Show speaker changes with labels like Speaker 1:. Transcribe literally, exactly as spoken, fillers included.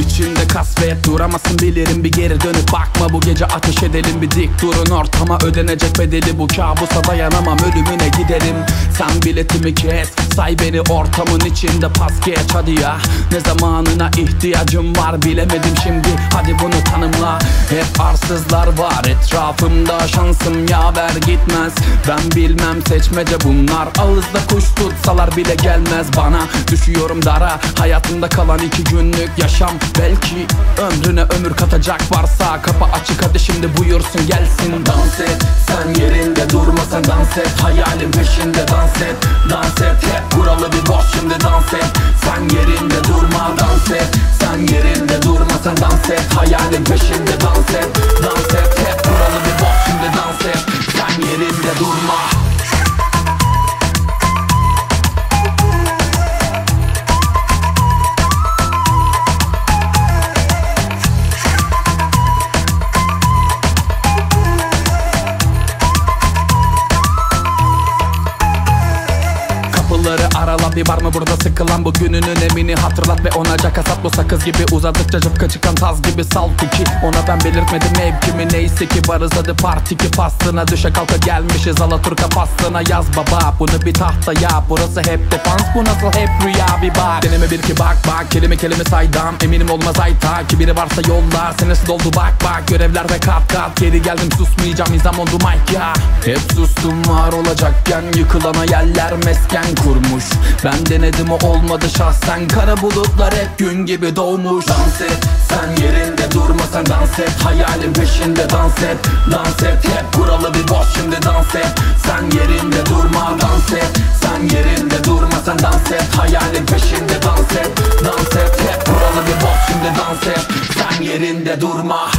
Speaker 1: içinde kasvet, duramazsın bilirim, bir geri dönüp bakma. Bu gece ateş edelim, bir dik durun ortama, ödenecek bedeli bu kabusa, dayanamam ölümüne giderim. Sen biletimi kes, say beni ortamın içinde, pas geç hadi ya. Ne zamanına ihtiyacım var bilemedim şimdi, hadi bunu tanımla. Hep arsızlar var etrafımda, şansım yaver gitmez. Ben bilmem seçmece bunlar, ağızda kuş tutsalar bile gelmez bana. Düşüyorum dara, hayatımda kalan iki günlük yaşam. Belki ömrüne ömür katacak varsa, kapı açık hadi şimdi buyursun gelsin. Dans et, sen yerinde durma, sen dans et. Hayalin peşinde dans et, dans et. Hep buralı bir boş, şimdi dans et. Sen yerinde durma, dans et. Sen yerinde durma, sen dans et. Hayalin peşinde dans et, dans et. Hep buralı bir boş, şimdi dans et. Sen yerinde durma. Arala, bir var mı burada sıkılan, bugünün önemini hatırlat ve ona kasap. Bu sakız gibi uzadıkça cıpka çıkan taz gibi sal tiki. Ona ben belirtmedim mevkimi, neyse ki varız hadi parti ki pastına. Düşe kalka gelmişiz Alaturka pastına, yaz baba bunu bir tahtaya. Burası hep defans, bu nasıl hep rüya, bir bak. Deneme bir ki bak bak, kelime kelime saydam, eminim olmaz ayta ki biri varsa yollar. Senesi doldu bak bak, görevler ve kat kat. Geri geldim susmayacağım, izam oldu mic ya. Hep sustum var olacakken, yıkılan hayaller mesken kurmuş. Ben denedim o olmadı şahsen, kara bulutlar hep gün gibi doğmuş. Dans et, sen yerinde durma, sen dans et. Hayalin peşinde dans et, dans et. Hep kuralı bir boş, şimdi dans et. Sen yerinde durma, dans et. Sen yerinde durma, sen dans et. Hayalin peşinde dans et, dans et. Hep kuralı bir boş, şimdi dans et. Sen yerinde durma.